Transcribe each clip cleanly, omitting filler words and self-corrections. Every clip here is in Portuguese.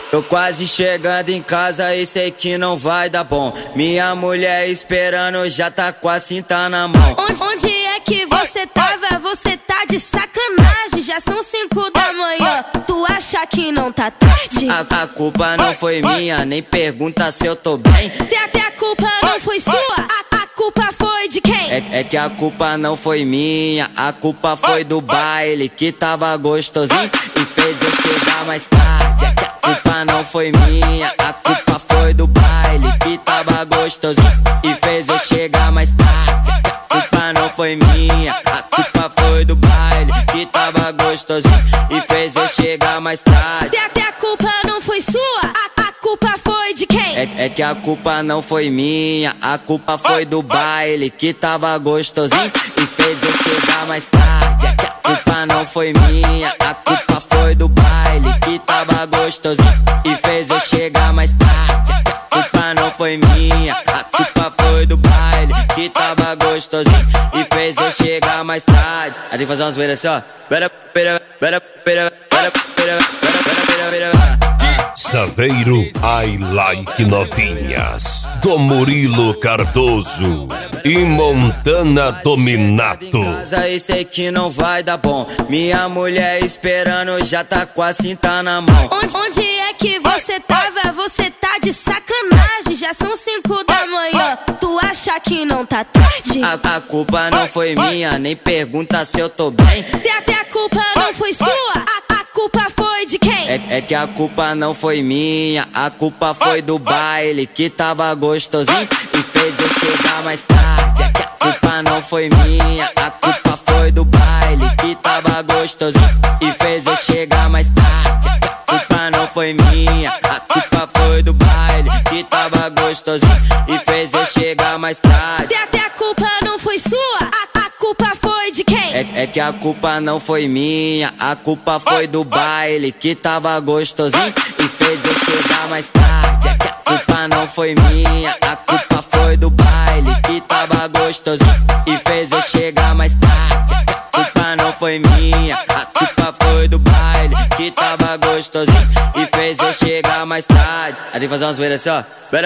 Tô quase chegando em casa e sei que não vai dar bom. Minha mulher esperando, já tá com a cinta na mão. Onde é que você tava? Você tá de sacanagem. Já são 5 da manhã. Tu acha que não tá tarde? A culpa não foi minha, nem pergunta se eu tô bem. Até a culpa não foi sua. A culpa foi de quem? É que a culpa não foi minha, a culpa foi do baile que tava gostosinho e fez eu chegar mais tarde. É que a culpa não foi minha, a culpa foi do baile que tava gostosinho e fez eu chegar mais tarde. É que a culpa não foi minha, a culpa foi do baile que tava gostosinho e fez eu chegar mais tarde. Até a culpa não foi sua, a culpa foi de quem? É que a culpa não foi minha, a culpa foi do baile que tava gostosinho e fez eu chegar mais tarde. É que a culpa não foi minha, a culpa foi do baile que tava gostosinho e fez eu chegar mais tarde. É que a culpa não foi minha, a culpa foi do baile que tava gostosinho e fez eu chegar mais tarde. Aí tem que fazer umas zoeiras assim, ó. Saveiro I Like Novinhas, do Murilo Cardoso e Montana Dominato. Aí sei que não vai dar bom. Minha mulher esperando, já tá com a cinta na mão. Onde é que você tava? Você tá de sacanagem. Já são 5 da manhã. Tu acha que não tá tarde? A culpa não foi minha, nem pergunta se eu tô bem. Até a culpa não foi sua. A culpa foi de quem? É que a culpa não foi minha, a culpa foi do baile que tava gostosinho e fez eu chegar mais tarde. É que a culpa não foi minha, a culpa foi do baile que tava gostosinho e fez eu chegar mais tarde. É que a culpa não foi minha, a culpa foi do baile que tava gostosinho e fez eu chegar mais tarde. Até a culpa não foi sua, a culpa foi de quem? É que a culpa não foi minha, a culpa foi do baile que tava gostosinho e fez eu chegar mais tarde. É que a culpa não foi minha, a culpa foi do baile que tava gostosinho e fez eu chegar mais tarde. É que a culpa não foi minha, a culpa foi do baile que tava gostosinho e fez eu chegar mais tarde. Aí tem que fazer umas zoeiras assim, ó.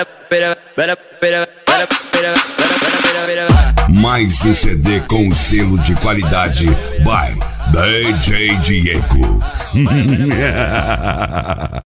Mais um CD com selo de qualidade by DJ Diego.